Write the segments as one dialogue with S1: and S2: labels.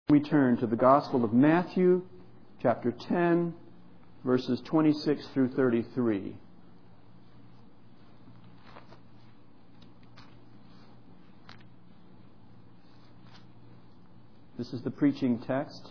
S1: We turn to the Gospel of Matthew, chapter 10, verses 26 through 33. This is the preaching text.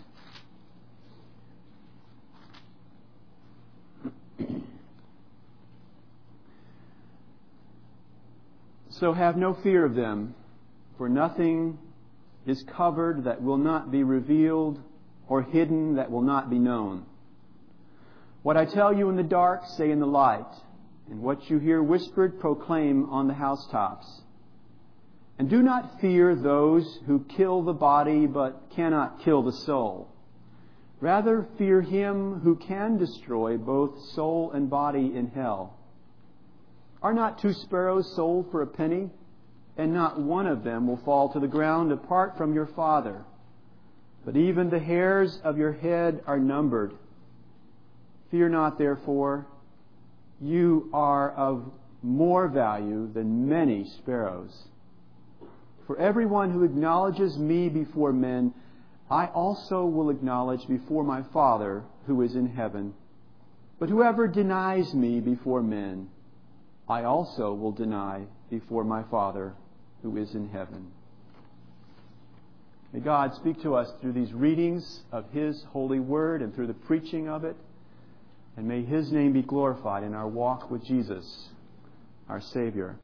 S1: So have no fear of them, for nothing is covered that will not be revealed, or hidden that will not be known. What I tell you in the dark, say in the light, and what you hear whispered, proclaim on the housetops. And do not fear those who kill the body, but cannot kill the soul. Rather, fear Him who can destroy both soul and body in hell. Are not 2 sparrows sold for a penny? And not one of them will fall to the ground apart from your Father. But even the hairs of your head are numbered. Fear not, therefore. You are of more value than many sparrows. For everyone who acknowledges me before men, I also will acknowledge before my Father who is in heaven. But whoever denies me before men, I also will deny before my Father who is in heaven. May God speak to us through these readings of His holy word and through the preaching of it. And may His name be glorified in our walk with Jesus, our Savior.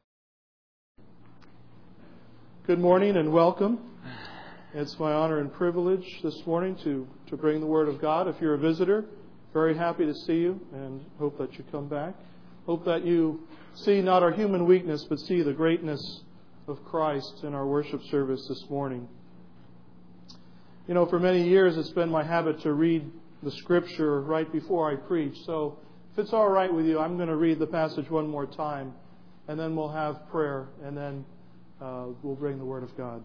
S2: Good morning and welcome. It's my honor and privilege this morning to bring the Word of God. If you're a visitor, very happy to see you and hope that you come back. Hope that you see not our human weakness, but see the greatness of Christ in our worship service this morning. You know, for many years it's been my habit to read the Scripture right before I preach. So if it's all right with you, I'm going to read the passage one more time, and then we'll have prayer, and then we'll bring the Word of God.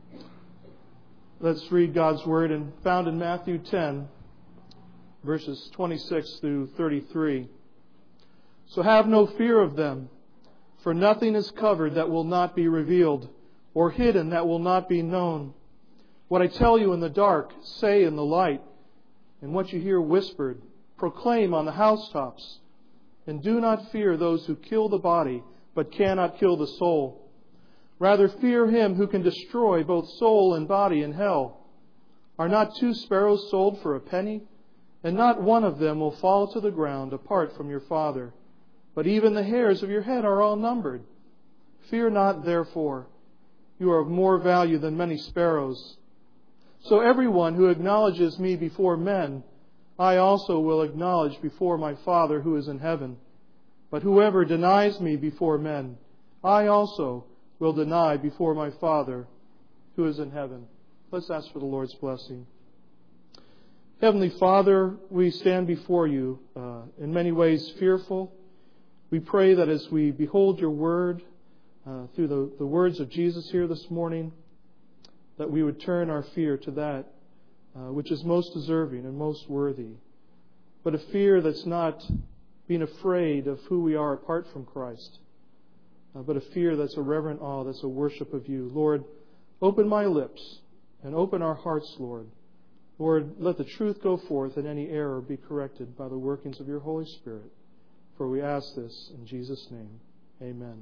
S2: Let's read God's Word, and found in Matthew 10, verses 26 through 33. So have no fear of them, for nothing is covered that will not be revealed, or hidden that will not be known. What I tell you in the dark, say in the light, and what you hear whispered, proclaim on the housetops. And do not fear those who kill the body, but cannot kill the soul. Rather fear Him who can destroy both soul and body in hell. Are not 2 sparrows sold for a penny? And not one of them will fall to the ground apart from your Father. But even the hairs of your head are all numbered. Fear not, therefore. You are of more value than many sparrows. So everyone who acknowledges me before men, I also will acknowledge before my Father who is in heaven. But whoever denies me before men, I also will deny before my Father who is in heaven. Let's ask for the Lord's blessing. Heavenly Father, we stand before you in many ways fearful. We pray that as we behold your word through the words of Jesus here this morning, that we would turn our fear to that which is most deserving and most worthy. But a fear that's not being afraid of who we are apart from Christ, but a fear that's a reverent awe, that's a worship of you. Lord, open my lips and open our hearts, Lord. Lord, let the truth go forth and any error be corrected by the workings of your Holy Spirit. For we ask this in Jesus' name. Amen.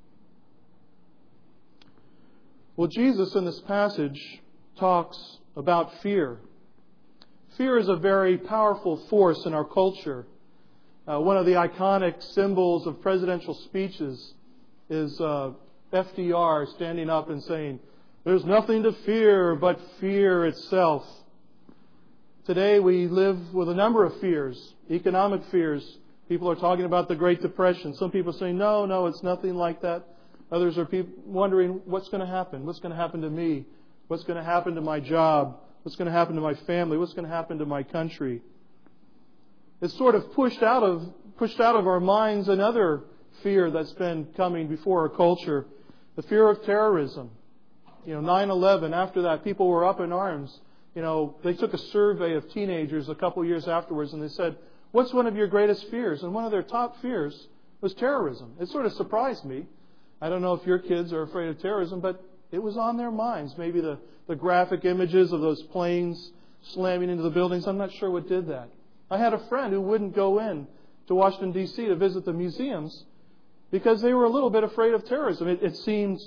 S2: Well, Jesus in this passage talks about fear. Fear is a very powerful force in our culture. One of the iconic symbols of presidential speeches is FDR standing up and saying, "There's nothing to fear but fear itself." Today we live with a number of fears, economic fears. People are talking about the Great Depression. Some people say, no, it's nothing like that. Others are wondering, what's going to happen? What's going to happen to me? What's going to happen to my job? What's going to happen to my family? What's going to happen to my country? It's sort of pushed out of our minds another fear that's been coming before our culture, the fear of terrorism. 9/11, after that, people were up in arms. They took a survey of teenagers a couple years afterwards, and they said, what's one of your greatest fears? And one of their top fears was terrorism. It sort of surprised me. I don't know if your kids are afraid of terrorism, but it was on their minds. Maybe the the graphic images of those planes slamming into the buildings. I'm not sure what did that. I had a friend who wouldn't go in to Washington, D.C. to visit the museums because they were a little bit afraid of terrorism. It seemed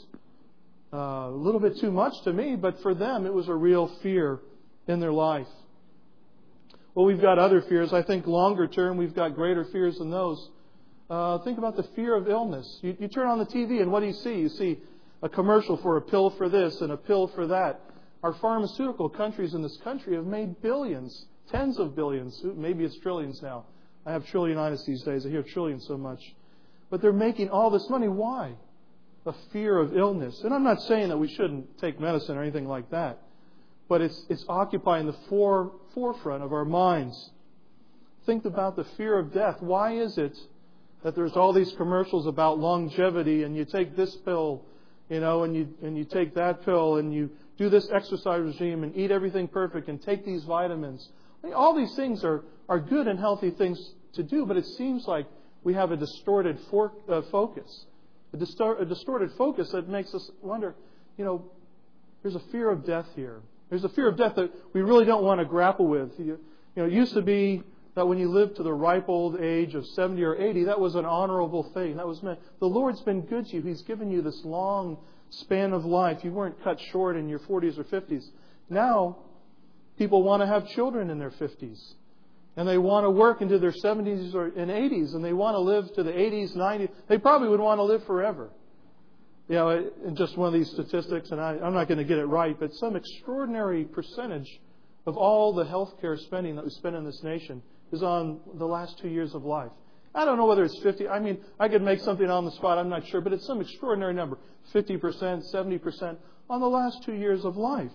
S2: a little bit too much to me, but for them it was a real fear in their life. Well, we've got other fears. I think longer term we've got greater fears than those. Think about the fear of illness. You turn on the TV and what do you see? You see a commercial for a pill for this and a pill for that. Our pharmaceutical countries in this country have made billions, tens of billions, maybe it's trillions now. I have trillionitis these days. I hear trillion so much. But they're making all this money. Why? A fear of illness. And I'm not saying that we shouldn't take medicine or anything like that. But it's occupying the forefront of our minds. Think about the fear of death. Why is it that there's all these commercials about longevity and you take this pill, and you take that pill and you do this exercise regime and eat everything perfect and take these vitamins? I mean, all these things are good and healthy things to do, but it seems like we have a distorted focus. A distorted focus that makes us wonder, there's a fear of death here. There's a fear of death that we really don't want to grapple with. It used to be that when you lived to the ripe old age of 70 or 80, that was an honorable thing. That was meant. The Lord's been good to you. He's given you this long span of life. You weren't cut short in your 40s or 50s. Now, people want to have children in their 50s. And they want to work into their 70s and 80s. And they want to live to the 80s, 90s. They probably would want to live forever. And just one of these statistics, and I'm not going to get it right, but some extraordinary percentage of all the healthcare spending that we spend in this nation is on the last 2 years of life. I don't know whether it's 50. I mean, I could make something on the spot. I'm not sure. But it's some extraordinary number. 50%, 70% on the last 2 years of life.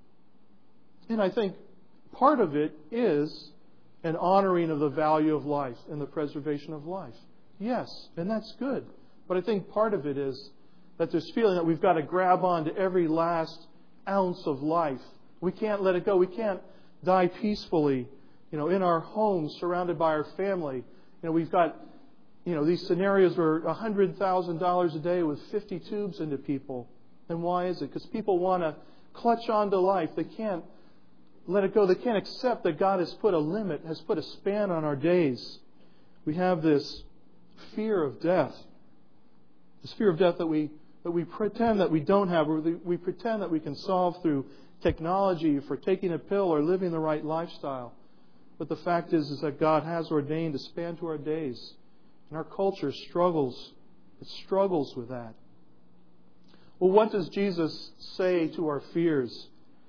S2: And I think part of it is an honoring of the value of life and the preservation of life. Yes, and that's good. But I think part of it is that there's feeling that we've got to grab on to every last ounce of life. We can't let it go. We can't die peacefully, in our homes, surrounded by our family. We've got, these scenarios where $100,000 a day with 50 tubes into people. And why is it? Because people want to clutch on to life. They can't let it go. They can't accept that God has put a limit, has put a span on our days. We have this fear of death. This fear of death that we pretend that we don't have, or we pretend that we can solve through technology, for taking a pill or living the right lifestyle. But the fact is that God has ordained a span to our days. And our culture struggles. It struggles with that. Well, what does Jesus say to our fears?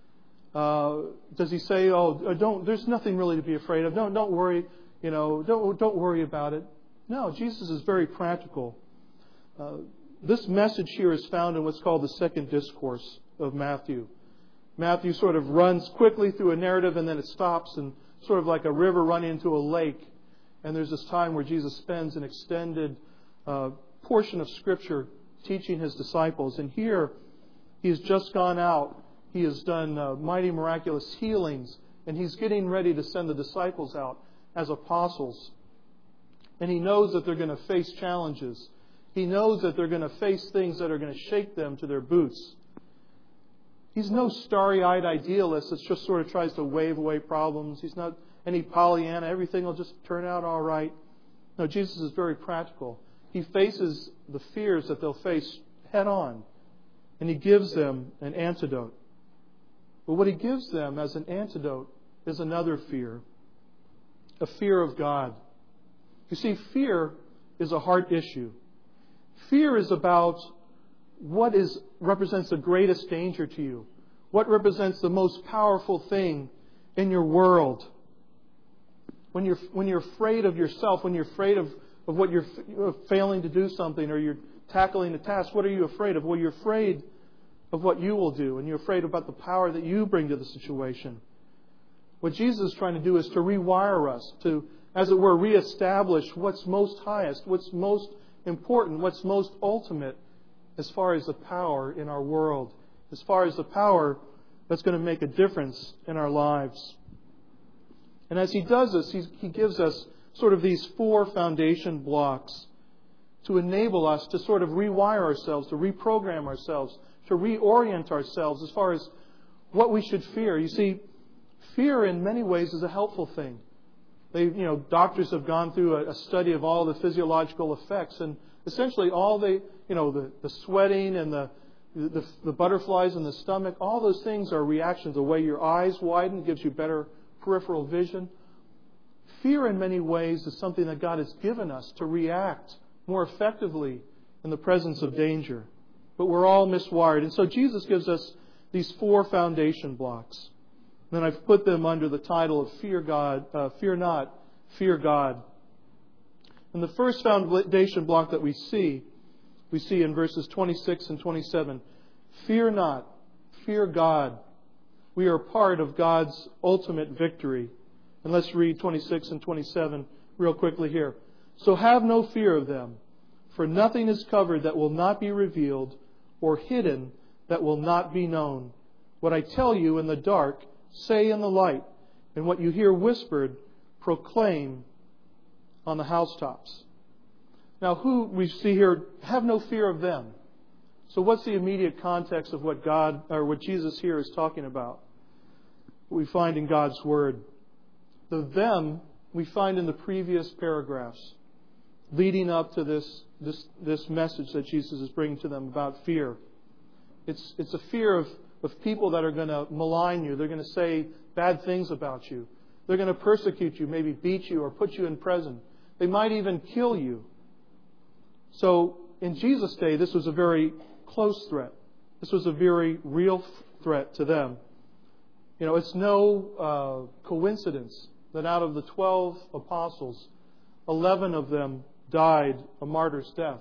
S2: Does He say, there's nothing really to be afraid of. Don't worry, don't worry about it. No, Jesus is very practical. This message here is found in what's called the second discourse of Matthew. Matthew sort of runs quickly through a narrative and then it stops, and sort of like a river running into a lake. And there's this time where Jesus spends an extended portion of Scripture teaching His disciples. And here, He has just gone out. He has done mighty miraculous healings. And He's getting ready to send the disciples out as apostles. And He knows that they're going to face challenges. He knows that they're going to face things that are going to shake them to their boots. He's no starry-eyed idealist that just sort of tries to wave away problems. He's not any Pollyanna. Everything will just turn out all right. No, Jesus is very practical. He faces the fears that they'll face head on. And He gives them an antidote. But what He gives them as an antidote is another fear. A fear of God. You see, fear is a heart issue. Fear is about what represents the greatest danger to you. What represents the most powerful thing in your world. When you're afraid of yourself, when you're afraid of what you're failing to do something, or you're tackling a task, what are you afraid of? Well, you're afraid of what you will do, and you're afraid about the power that you bring to the situation. What Jesus is trying to do is to rewire us, to, as it were, reestablish what's most highest, what's most important, what's most ultimate as far as the power in our world, as far as the power that's going to make a difference in our lives. And as He does this, He gives us sort of these 4 foundation blocks to enable us to sort of rewire ourselves, to reprogram ourselves, to reorient ourselves as far as what we should fear. You see, fear in many ways is a helpful thing. Doctors have gone through a study of all the physiological effects, and essentially all the sweating and the butterflies in the stomach, all those things are reactions. The way your eyes widen gives you better peripheral vision. Fear in many ways is something that God has given us to react more effectively in the presence of danger. But we're all miswired. And so Jesus gives us these 4 foundation blocks. And I've put them under the title of fear not, fear God. And the first foundation block that we see in verses 26 and 27. Fear not, fear God. We are part of God's ultimate victory. And let's read 26 and 27 real quickly here. So have no fear of them, for nothing is covered that will not be revealed, or hidden that will not be known. What I tell you in the dark, say in the light, and what you hear whispered, proclaim on the housetops. Now, who we see here, have no fear of them. So what's the immediate context of what Jesus here is talking about? We find in God's Word. The them we find in the previous paragraphs leading up to this message that Jesus is bringing to them about fear. It's a fear of people that are going to malign you. They're going to say bad things about you. They're going to persecute you, maybe beat you or put you in prison. They might even kill you. So in Jesus' day, this was a very close threat. This was a very real threat to them. It's no coincidence that out of the 12 apostles, 11 of them died a martyr's death.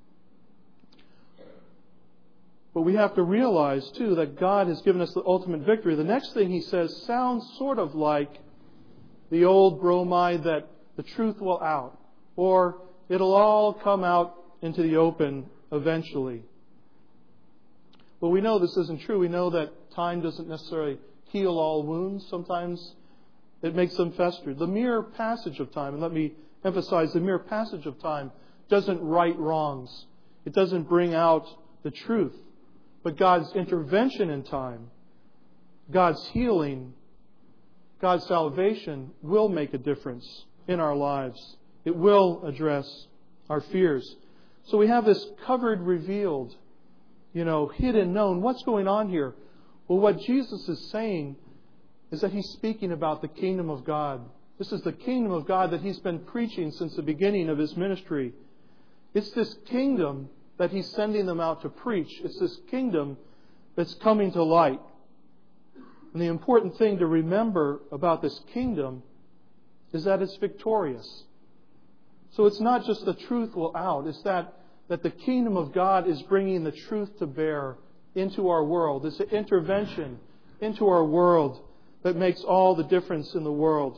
S2: But we have to realize, too, that God has given us the ultimate victory. The next thing he says sounds sort of like the old bromide that the truth will out, or it'll all come out into the open eventually. But we know this isn't true. We know that time doesn't necessarily heal all wounds. Sometimes it makes them fester. The mere passage of time, and let me emphasize, the mere passage of time doesn't right wrongs. It doesn't bring out the truth. But God's intervention in time, God's healing, God's salvation will make a difference in our lives. It will address our fears. So we have this covered, revealed, hidden, known. What's going on here? Well, what Jesus is saying is that He's speaking about the kingdom of God. This is the kingdom of God that He's been preaching since the beginning of His ministry. It's this kingdom that He's sending them out to preach. It's this kingdom that's coming to light. And the important thing to remember about this kingdom is that it's victorious. So it's not just the truth will out. It's that the kingdom of God is bringing the truth to bear into our world. It's an intervention into our world that makes all the difference in the world.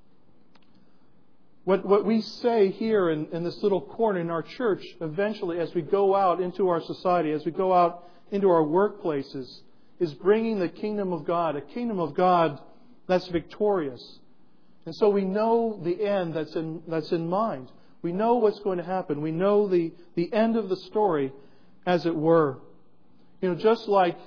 S2: What we say here in this little corner in our church, eventually as we go out into our society, as we go out into our workplaces, is bringing the kingdom of God, a kingdom of God that's victorious. And so we know the end that's in mind. We know what's going to happen. We know the end of the story, as it were. Just like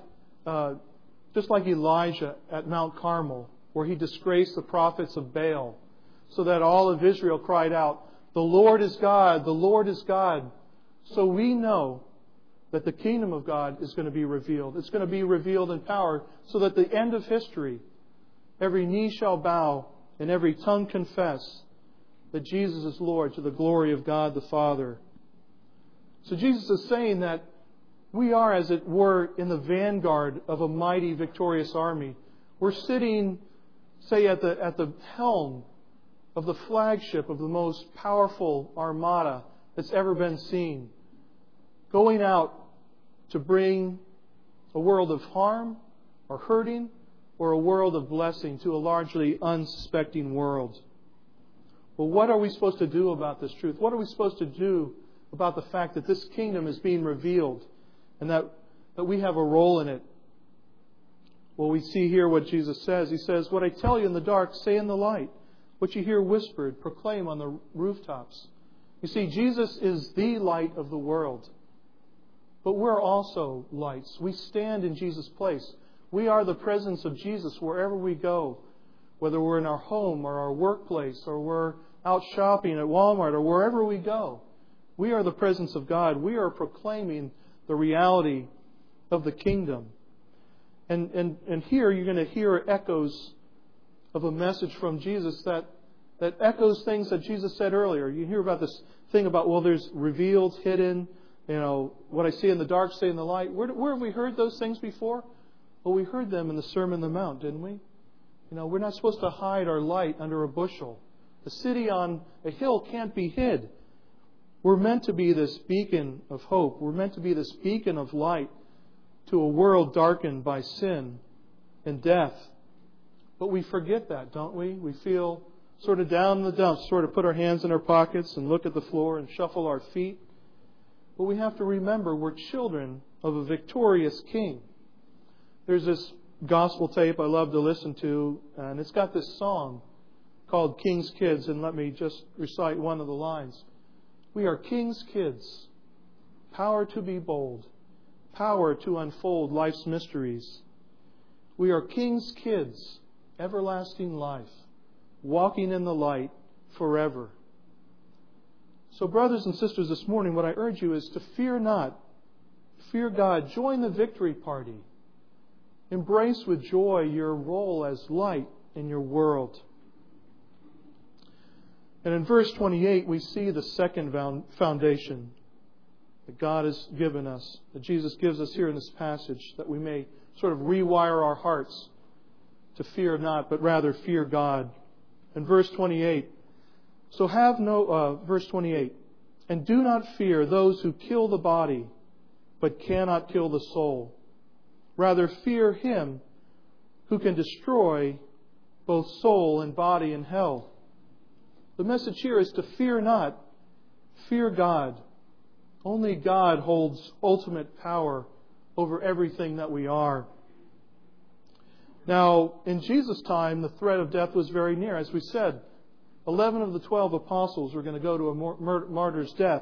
S2: Elijah at Mount Carmel, where he disgraced the prophets of Baal, so that all of Israel cried out, "The Lord is God, the Lord is God." So we know that the kingdom of God is going to be revealed. It's going to be revealed in power, so that the end of history, every knee shall bow and every tongue confess that Jesus is Lord, to the glory of God the Father. So Jesus is saying that we are, as it were, in the vanguard of a mighty, victorious army. We're sitting, say, at the helm of the flagship of the most powerful armada that's ever been seen, going out to bring a world of harm or hurting, or a world of blessing to a largely unsuspecting world. Well, what are we supposed to do about this truth? What are we supposed to do about the fact that this kingdom is being revealed and that we have a role in it? Well, we see here what Jesus says. He says, "What I tell you in the dark, say in the light. What you hear whispered, proclaim on the rooftops." You see, Jesus is the light of the world. But we're also lights. We stand in Jesus' place. We are the presence of Jesus wherever we go, whether we're in our home or our workplace or we're out shopping at Walmart or wherever we go. We are the presence of God. We are proclaiming the reality of the kingdom. And here you're going to hear echoes of a message from Jesus that echoes things that Jesus said earlier. You hear about this thing about, well, there's revealed, hidden, what I see in the dark, stay in the light. Where have we heard those things before? Well, we heard them in the Sermon on the Mount, didn't we? We're not supposed to hide our light under a bushel. The city on a hill can't be hid. We're meant to be this beacon of hope. We're meant to be this beacon of light to a world darkened by sin and death. But we forget that, don't we? We feel sort of down in the dumps, sort of put our hands in our pockets and look at the floor and shuffle our feet. But we have to remember we're children of a victorious King. There's this gospel tape I love to listen to, and it's got this song called King's Kids, and let me just recite one of the lines. We are King's kids, power to be bold, power to unfold life's mysteries. We are King's kids, everlasting life, walking in the light forever. So brothers and sisters, this morning what I urge you is to fear not. Fear God. Join the victory party. Embrace with joy your role as light in your world. And in verse 28 we see the second foundation that God has given us, that Jesus gives us here in this passage, that we may sort of rewire our hearts to fear not, but rather fear God. In verse 28, verse 28, and do not fear those who kill the body, but cannot kill the soul. Rather fear Him who can destroy both soul and body in hell. The message here is to fear not, fear God. Only God holds ultimate power over everything that we are. Now, in Jesus' time, the threat of death was very near. As we said, 11 of the 12 apostles were going to go to a martyr's death.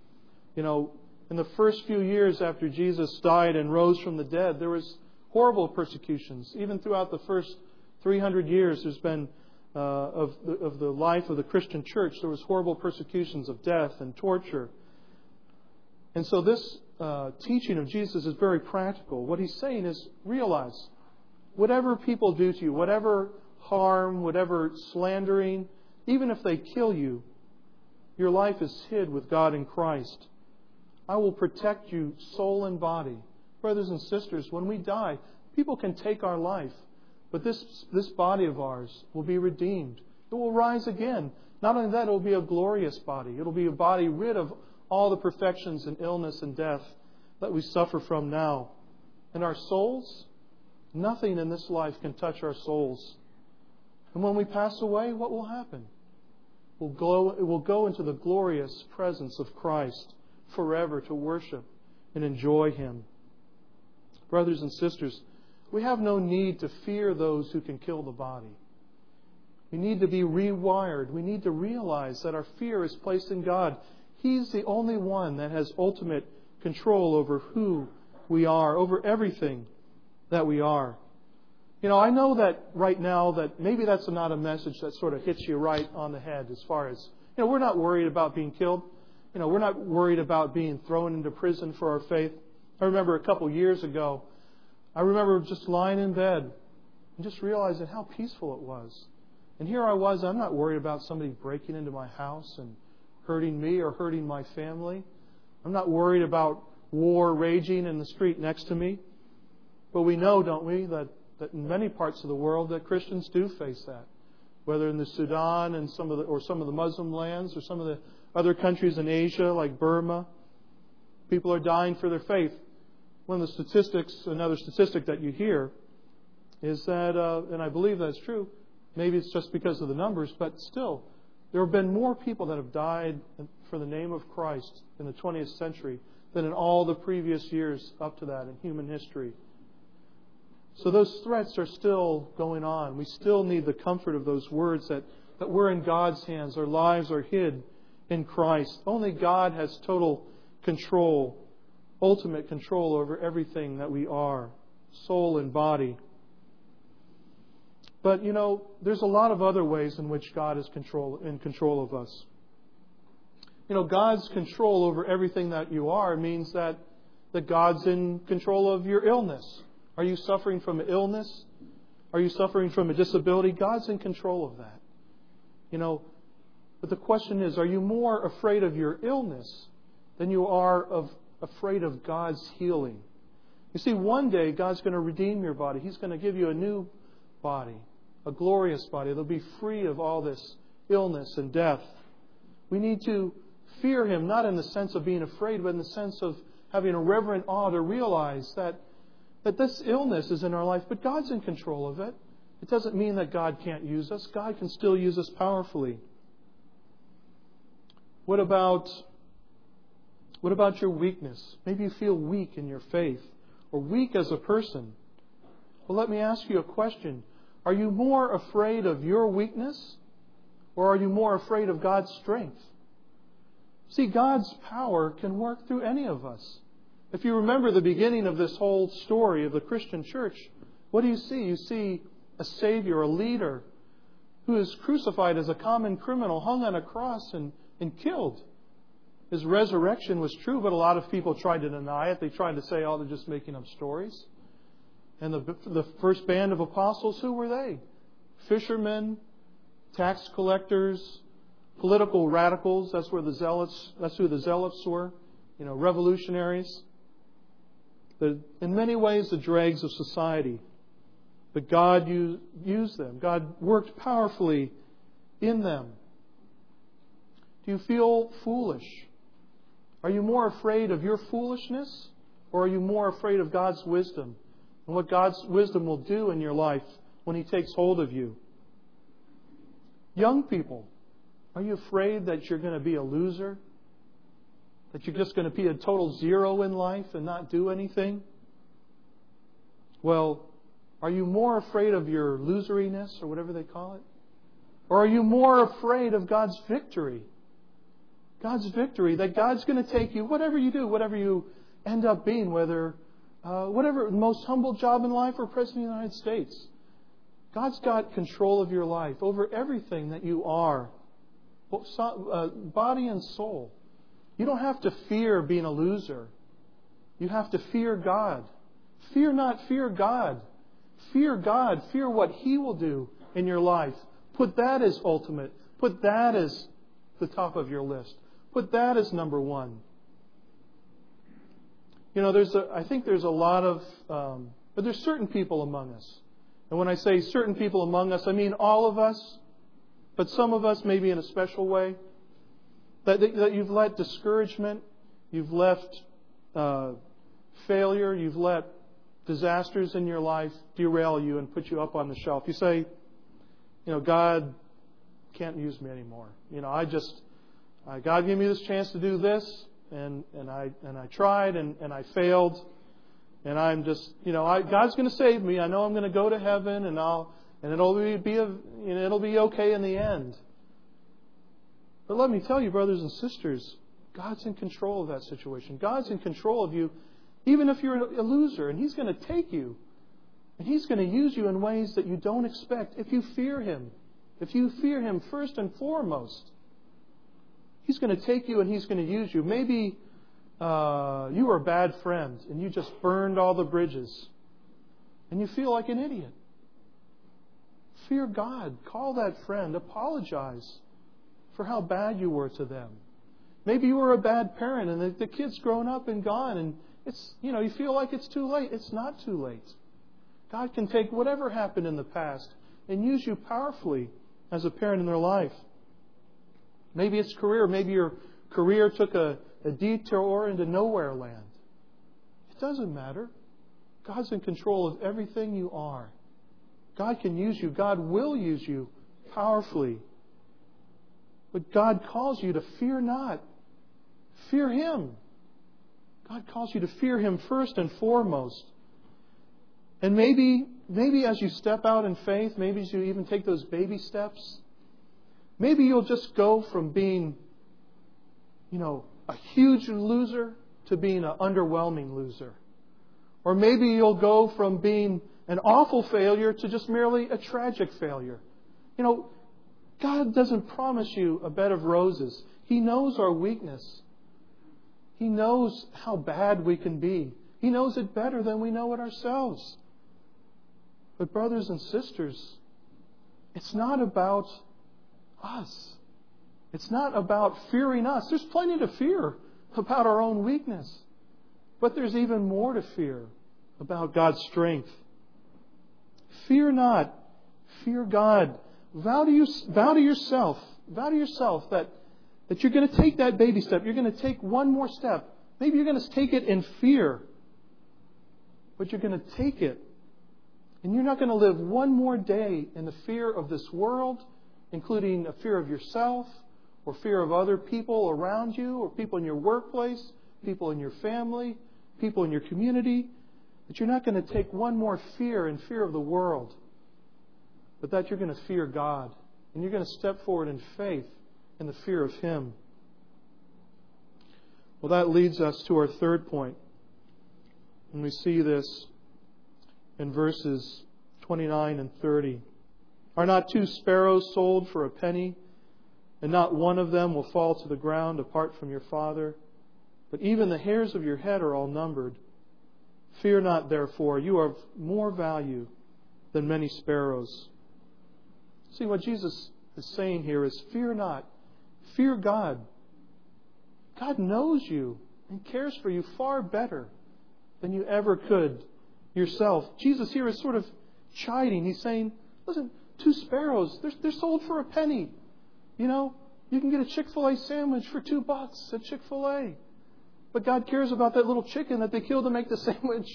S2: In the first few years after Jesus died and rose from the dead, there was horrible persecutions. Even throughout the first 300 years, there's been of the life of the Christian church, there was horrible persecutions of death and torture. And so this teaching of Jesus is very practical. What He's saying is, realize, whatever people do to you, whatever harm, whatever slandering, even if they kill you, your life is hid with God in Christ. I will protect you soul and body. Brothers and sisters, when we die, people can take our life, but this body of ours will be redeemed. It will rise again. Not only that, it will be a glorious body. It will be a body rid of all the perfections and illness and death that we suffer from now. And our souls, nothing in this life can touch our souls. And when we pass away, what will happen? It will go into the glorious presence of Christ forever to worship and enjoy Him. Brothers and sisters, we have no need to fear those who can kill the body. We need to be rewired. We need to realize that our fear is placed in God. He's the only one that has ultimate control over who we are, over everything that we are. I know that right now that maybe that's not a message that sort of hits you right on the head as far as, we're not worried about being killed. We're not worried about being thrown into prison for our faith. I remember a couple years ago, I remember just lying in bed and just realizing how peaceful it was. And here I was, I'm not worried about somebody breaking into my house and hurting me or hurting my family. I'm not worried about war raging in the street next to me. But we know, don't we, that in many parts of the world that Christians do face that. Whether in the Sudan and some of the Muslim lands or some of the other countries in Asia like Burma, people are dying for their faith. One of the statistics, another statistic that you hear is that, and I believe that's true, maybe it's just because of the numbers, but still, there have been more people that have died for the name of Christ in the 20th century than in all the previous years up to that in human history. So those threats are still going on. We still need the comfort of those words that we're in God's hands. Our lives are hid in Christ. Only God has total control, ultimate control over everything that we are. soul, and body. But, there's a lot of other ways in which God is in control of us. God's control over everything that you are means that God's in control of your illness. Are you suffering from an illness? Are you suffering from a disability? God's in control of that. But the question is, are you more afraid of your illness than you are afraid of God's healing? You see, one day God's going to redeem your body. He's going to give you a new body, a glorious body. It'll be free of all this illness and death. We need to fear Him, not in the sense of being afraid, but in the sense of having a reverent awe to realize that this illness is in our life, but God's in control of it. It doesn't mean that God can't use us. God can still use us powerfully. What about your weakness? Maybe you feel weak in your faith or weak as a person. Well, let me ask you a question. Are you more afraid of your weakness or are you more afraid of God's strength? See, God's power can work through any of us. If you remember the beginning of this whole story of the Christian church, what do you see? You see a Savior, a leader, who is crucified as a common criminal, hung on a cross and killed. His resurrection was true, but a lot of people tried to deny it. They tried to say, oh, they're just making up stories. And the first band of apostles, who were they? Fishermen, tax collectors, political radicals. That's who the zealots were. Revolutionaries. In many ways, the dregs of society. But God used them. God worked powerfully in them. Do you feel foolish? Are you more afraid of your foolishness? Or are you more afraid of God's wisdom and what God's wisdom will do in your life when He takes hold of you? Young people, are you afraid that you're going to be a loser? That you're just going to be a total zero in life and not do anything? Well, are you more afraid of your loseriness or whatever they call it? Or are you more afraid of God's victory? God's victory, that God's going to take you, whatever you do, whatever you end up being, whether, whatever, most humble job in life or President of the United States. God's got control of your life over everything that you are, body and soul. You don't have to fear being a loser. You have to fear God. Fear not, fear God. Fear God. Fear what He will do in your life. Put that as ultimate. Put that as the top of your list. Put that as number one. I think there's a lot of, but there's certain people among us. And when I say certain people among us, I mean all of us, but some of us maybe in a special way. That you've let discouragement, you've left failure, you've let disasters in your life derail you and put you up on the shelf. You say, God can't use me anymore. God gave me this chance to do this, and I tried and I failed, and I'm just, God's going to save me. I know I'm going to go to heaven, and it'll be okay in the end. But let me tell you, brothers and sisters, God's in control of that situation. God's in control of you, even if you're a loser, and He's going to take you, and He's going to use you in ways that you don't expect if you fear Him. If you fear Him first and foremost, He's going to take you and He's going to use you. Maybe you were a bad friend and you just burned all the bridges and you feel like an idiot. Fear God. Call that friend. Apologize for how bad you were to them. Maybe you were a bad parent and the kid's grown up and gone and you feel like it's too late. It's not too late. God can take whatever happened in the past and use you powerfully as a parent in their life. Maybe it's career. Maybe your career took a detour into nowhere land. It doesn't matter. God's in control of everything you are. God can use you. God will use you powerfully. But God calls you to fear not. Fear Him. God calls you to fear Him first and foremost. And maybe as you step out in faith, maybe as you even take those baby steps, maybe you'll just go from being, a huge loser to being an underwhelming loser. Or maybe you'll go from being an awful failure to just merely a tragic failure. You know, God doesn't promise you a bed of roses. He knows our weakness. He knows how bad we can be. He knows it better than we know it ourselves. But brothers and sisters, it's not about us. It's not about fearing us. There's plenty to fear about our own weakness. But there's even more to fear about God's strength. Fear not. Fear God. Vow to yourself that you're going to take that baby step. You're going to take one more step. Maybe you're going to take it in fear. But you're going to take it. And you're not going to live one more day in the fear of this world, including a fear of yourself, or fear of other people around you, or people in your workplace, people in your family, people in your community. That you're not going to take one more fear in fear of the world, but that you're going to fear God. And you're going to step forward in faith in the fear of Him. Well, that leads us to our third point. And we see this in verses 29 and 30. Are not 2 sparrows sold for a penny, and not one of them will fall to the ground apart from your Father? But even the hairs of your head are all numbered. Fear not, therefore, you are of more value than many sparrows. See, what Jesus is saying here is, fear not. Fear God. God knows you and cares for you far better than you ever could yourself. Jesus here is sort of chiding. He's saying, listen, 2 sparrows, they're sold for a penny. You know, you can get a Chick-fil-A sandwich for $2 at Chick-fil-A. But God cares about that little chicken that they killed to make the sandwich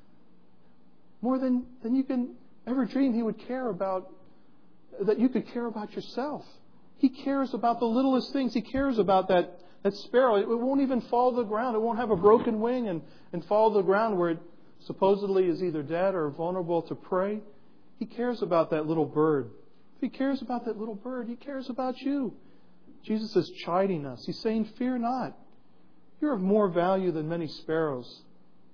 S2: more than you can ever dream He would care about, that you could care about yourself. He cares about the littlest things. He cares about that sparrow. It won't even fall to the ground. It won't have a broken wing and fall to the ground where it supposedly is either dead or vulnerable to prey. He cares about that little bird. If He cares about that little bird, He cares about you. Jesus is chiding us. He's saying, fear not. You're of more value than many sparrows.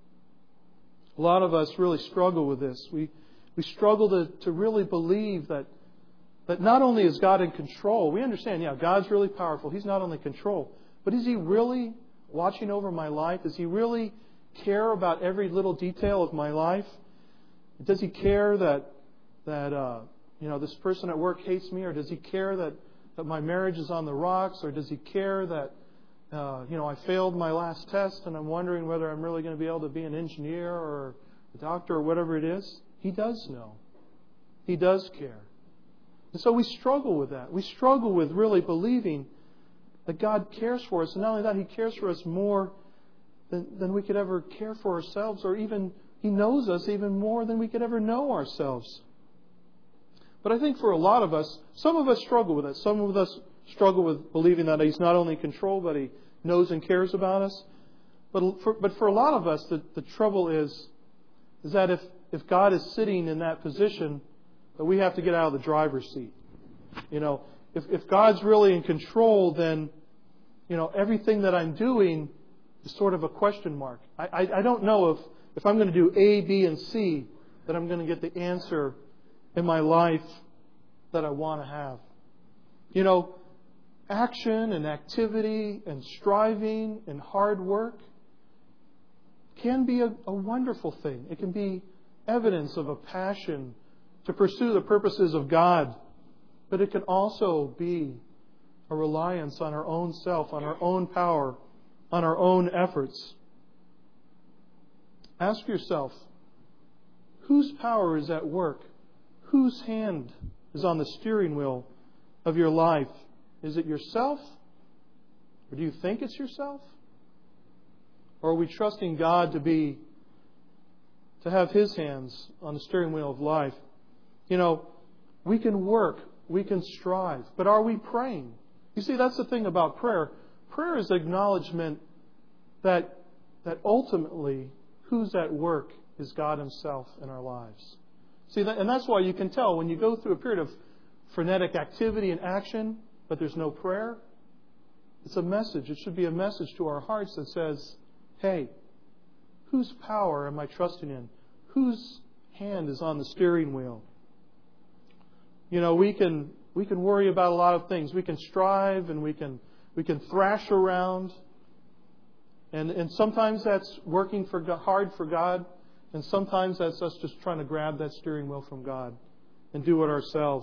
S2: A lot of us really struggle with this. We struggle to really believe that not only is God in control, we understand, God's really powerful. He's not only in control, but is He really watching over my life? Does He really care about every little detail of my life? Does He care that this person at work hates me, or does He care that my marriage is on the rocks, or does He care that I failed my last test and I'm wondering whether I'm really going to be able to be an engineer or a doctor or whatever it is? He does know. He does care. And so we struggle with that. We struggle with really believing that God cares for us. And not only that, He cares for us more than we could ever care for ourselves, or even He knows us even more than we could ever know ourselves. But I think for a lot of us, some of us struggle with it. Some of us struggle with believing that He's not only in control, but He knows and cares about us. But for a lot of us, the trouble is that if God is sitting in that position, that we have to get out of the driver's seat. If God's really in control, then everything that I'm doing is sort of a question mark. I don't know if I'm going to do A, B, and C, that I'm going to get the answer in my life that I want to have. Action and activity and striving and hard work can be a wonderful thing. It can be evidence of a passion to pursue the purposes of God. But it can also be a reliance on our own self, on our own power, on our own efforts. Ask yourself, whose power is at work? Whose hand is on the steering wheel of your life? Is it yourself? Or do you think it's yourself? Or are we trusting God to have His hands on the steering wheel of life? We can work, we can strive, but are we praying? You see, that's the thing about prayer. Prayer is acknowledgement that ultimately who's at work is God Himself in our lives. See, and that's why you can tell when you go through a period of frenetic activity and action, but there's no prayer. It's a message. It should be a message to our hearts that says, hey, Whose power am I trusting in? Whose hand is on the steering wheel? You know, we can worry about a lot of things. We can strive and we can thrash around. And sometimes that's working hard for God. And sometimes that's us just trying to grab that steering wheel from God and do it ourselves.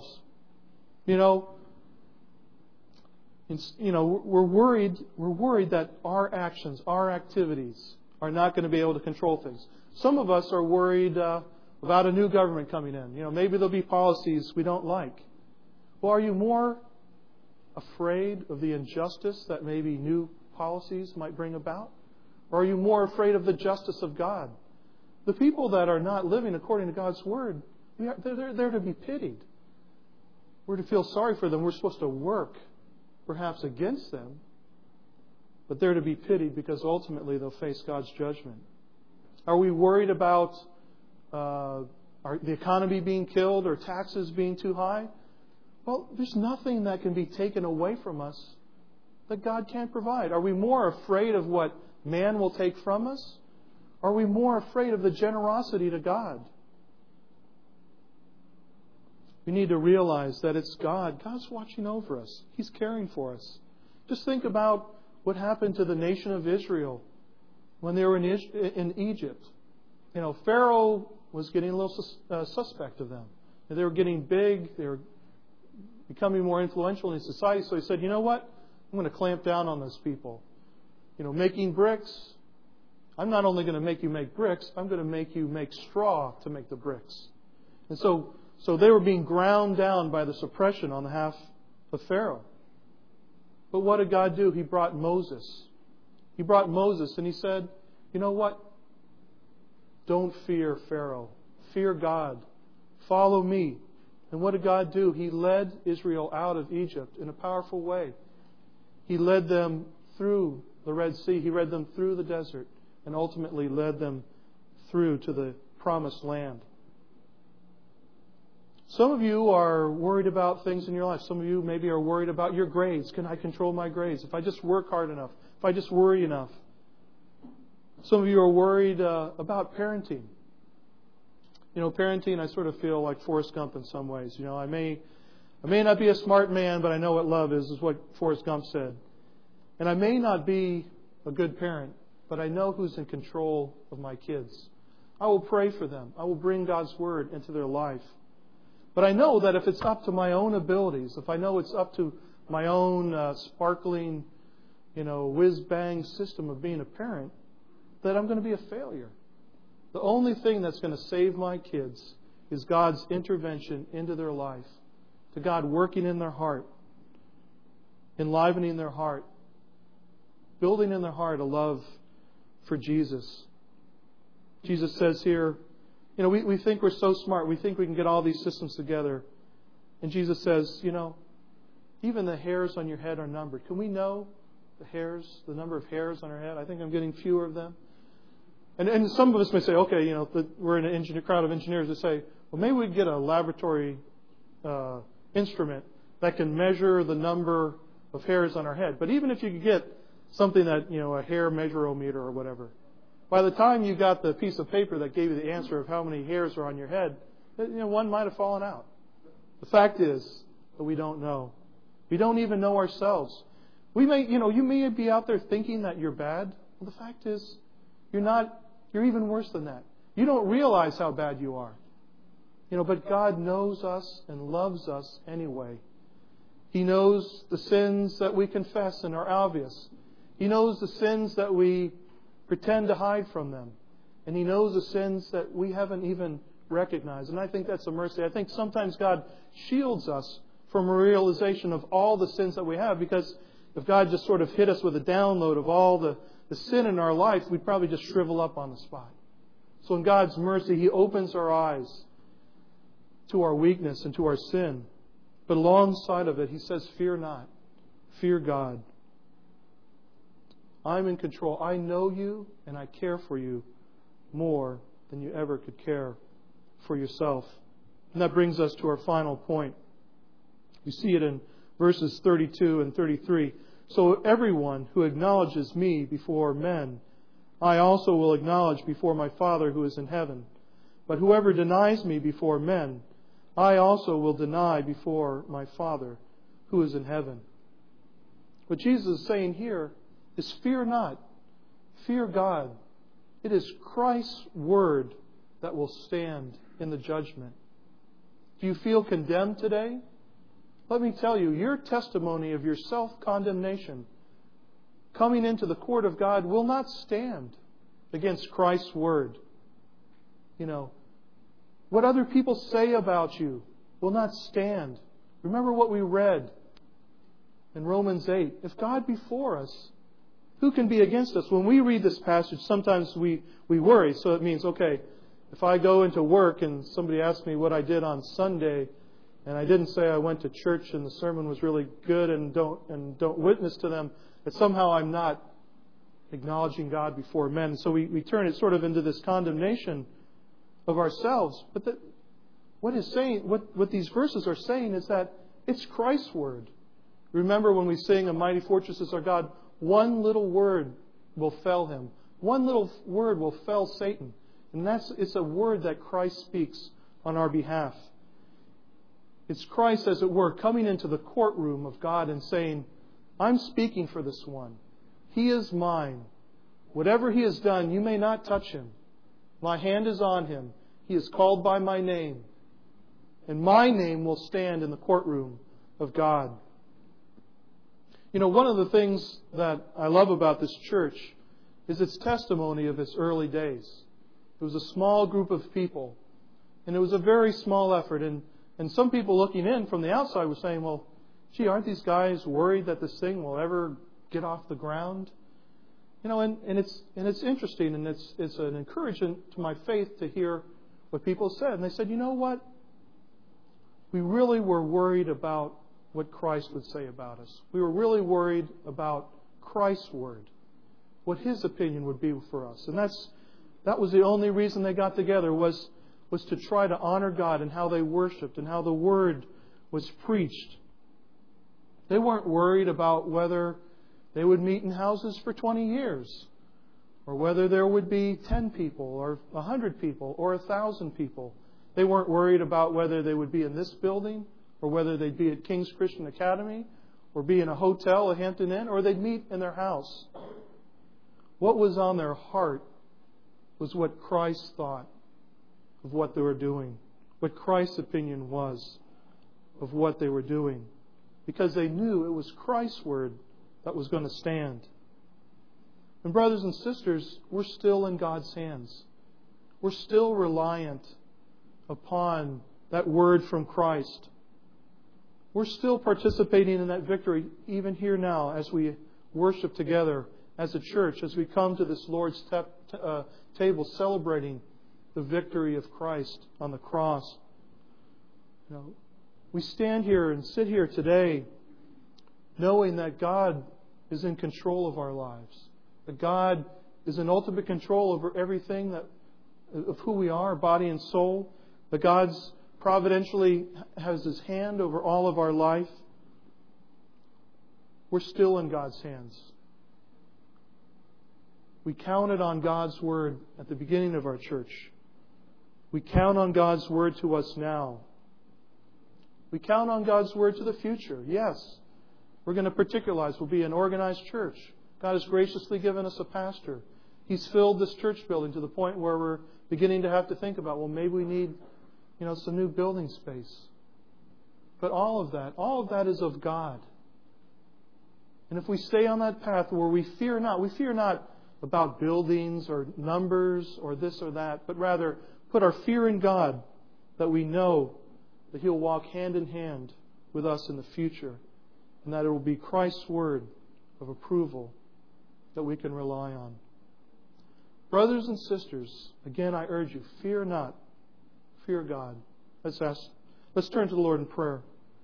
S2: We're worried that our actions, our activities are not going to be able to control things. Some of us are worried about a new government coming in. Maybe there'll be policies we don't like. Well, are you more afraid of the injustice that maybe new policies might bring about? Or are you more afraid of the justice of God? The people that are not living according to God's Word, they're to be pitied. We're to feel sorry for them. We're supposed to work, perhaps, against them. But they're to be pitied because ultimately they'll face God's judgment. Are we worried about the economy being killed or taxes being too high? Well, there's nothing that can be taken away from us that God can't provide. Are we more afraid of what man will take from us? Are we more afraid of the generosity to God? We need to realize that it's God. God's watching over us. He's caring for us. Just think about what happened to the nation of Israel when they were in Egypt. Pharaoh was getting a little suspect of them. They were getting big. They were becoming more influential in society. So he said, you know what? I'm going to clamp down on those people. Making bricks. I'm not only going to make you make bricks, I'm going to make you make straw to make the bricks. And so they were being ground down by the suppression on behalf of Pharaoh. But what did God do? He brought Moses. He brought Moses and he said, you know what? Don't fear Pharaoh. Fear God. Follow me. And what did God do? He led Israel out of Egypt in a powerful way. He led them through the Red Sea. He led them through the desert and ultimately led them through to the promised land. Some of you are worried about things in your life. Some of you maybe are worried about your grades. Can I control my grades? If I just work hard enough? If I just worry enough? Some of you are worried about parenting. Parenting, I sort of feel like Forrest Gump in some ways. I may not be a smart man, but I know what love is what Forrest Gump said. And I may not be a good parent, but I know who's in control of my kids. I will pray for them. I will bring God's Word into their life. But I know that if it's up to my own abilities, if I know it's up to my own sparkling, whiz-bang system of being a parent, that I'm going to be a failure. The only thing that's going to save my kids is God's intervention into their life, to God working in their heart, enlivening their heart, building in their heart a love for Jesus. Jesus says here, we think we're so smart. We think we can get all these systems together. And Jesus says, even the hairs on your head are numbered. Can we know the number of hairs on our head? I think I'm getting fewer of them. And some of us may say, okay, we're in a crowd of engineers that say, well, maybe we could get a laboratory instrument that can measure the number of hairs on our head. But even if you could get something that, a hair measurometer or whatever, by the time you got the piece of paper that gave you the answer of how many hairs are on your head, one might have fallen out. The fact is that we don't know. We don't even know ourselves. You may be out there thinking that you're bad. Well, the fact is, you're not. You're even worse than that. You don't realize how bad you are. But God knows us and loves us anyway. He knows the sins that we confess and are obvious. He knows the sins that we pretend to hide from them. And He knows the sins that we haven't even recognized. And I think that's a mercy. I think sometimes God shields us from a realization of all the sins that we have, because if God just sort of hit us with a download of all the sin in our life, we'd probably just shrivel up on the spot. So in God's mercy, He opens our eyes to our weakness and to our sin. But alongside of it, He says, fear not. Fear God. I'm in control. I know you and I care for you more than you ever could care for yourself. And that brings us to our final point. We see it in verses 32 and 33. So everyone who acknowledges me before men, I also will acknowledge before my Father who is in heaven. But whoever denies me before men, I also will deny before my Father who is in heaven. What Jesus is saying here is fear not, fear God. It is Christ's word that will stand in the judgment. Do you feel condemned today? Let me tell you, your testimony of your self-condemnation coming into the court of God will not stand against Christ's word. What other people say about you will not stand. Remember what we read in Romans 8. If God be for us, who can be against us? When we read this passage, sometimes we worry. So it means, okay, if I go into work and somebody asks me what I did on Sunday, and I didn't say I went to church and the sermon was really good and don't witness to them, that somehow I'm not acknowledging God before men. So we turn it sort of into this condemnation of ourselves. But what these verses are saying is that it's Christ's word. Remember when we sing, "A mighty fortress is our God," one little word will fell him. One little word will fell Satan. And it's a word that Christ speaks on our behalf. It's Christ, as it were, coming into the courtroom of God and saying, I'm speaking for this one. He is mine. Whatever he has done, you may not touch him. My hand is on him. He is called by my name. And my name will stand in the courtroom of God. One of the things that I love about this church is its testimony of its early days. It was a small group of people. And it was a very small effort. And some people looking in from the outside were saying, well, gee, aren't these guys worried that this thing will ever get off the ground? And it's interesting, and it's an encouragement to my faith to hear what people said. And they said, you know what? We really were worried about what Christ would say about us. We were really worried about Christ's word, what his opinion would be for us. And that was the only reason they got together was to try to honor God in how they worshiped and how the word was preached. They weren't worried about whether they would meet in houses for 20 years, or whether there would be 10 people, or 100 people, or 1,000 people. They weren't worried about whether they would be in this building, or whether they'd be at King's Christian Academy, or be in a hotel, a Hampton Inn, or they'd meet in their house. What was on their heart was what Christ thought of what they were doing, what Christ's opinion was of what they were doing, because they knew it was Christ's word that was going to stand. And brothers and sisters, we're still in God's hands. We're still reliant upon that word from Christ. We're still participating in that victory even here now as we worship together as a church, as we come to this Lord's table celebrating the victory of Christ on the cross. We stand here and sit here today knowing that God is in control of our lives, that God is in ultimate control over everything of who we are, body and soul, that God's providentially has his hand over all of our life. We're still in God's hands. We counted on God's word at the beginning of our church. We count on God's word to us now. We count on God's word to the future. Yes, we're going to particularize. We'll be an organized church. God has graciously given us a pastor. He's filled this church building to the point where we're beginning to have to think about, well, maybe we need some new building space. But all of that is of God. And if we stay on that path where we fear not about buildings or numbers or this or that, but rather put our fear in God, that we know that He'll walk hand in hand with us in the future, and that it will be Christ's word of approval that we can rely on. Brothers and sisters, again I urge you, fear not. Fear God. Let's turn to the Lord in prayer.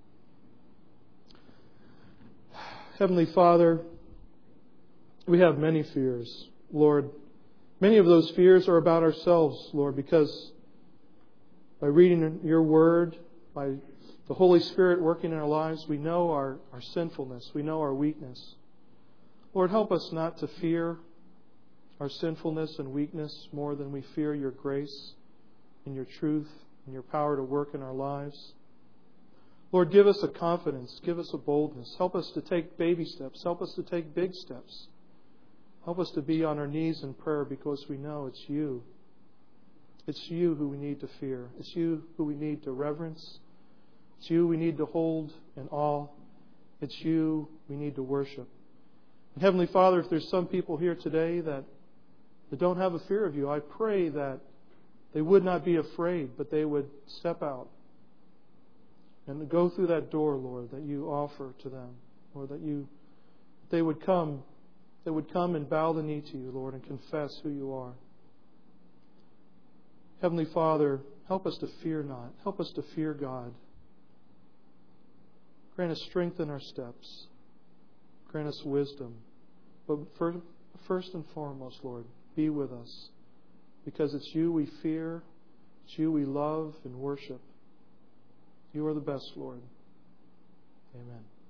S2: Heavenly Father, we have many fears, Lord. Many of those fears are about ourselves, Lord, because by reading your word, by the Holy Spirit working in our lives, we know our sinfulness. We know our weakness. Lord, help us not to fear. our sinfulness and weakness more than we fear your grace and your truth and your power to work in our lives. Lord, give us a confidence, give us a boldness. Help us to take baby steps. Help us to take big steps. Help us to be on our knees in prayer because we know it's you. It's you who we need to fear. It's you who we need to reverence. It's you we need to hold in awe. It's you we need to worship. And Heavenly Father, if there's some people here today that don't have a fear of you, I pray that they would not be afraid, but they would step out and go through that door, Lord, that you offer to them, or that they would come and bow the knee to you, Lord, and confess who you are. Heavenly Father, help us to fear not. Help us to fear God. Grant us strength in our steps. Grant us wisdom. But first and foremost, Lord, be with us. Because it's you we fear. It's you we love and worship. You are the best, Lord. Amen.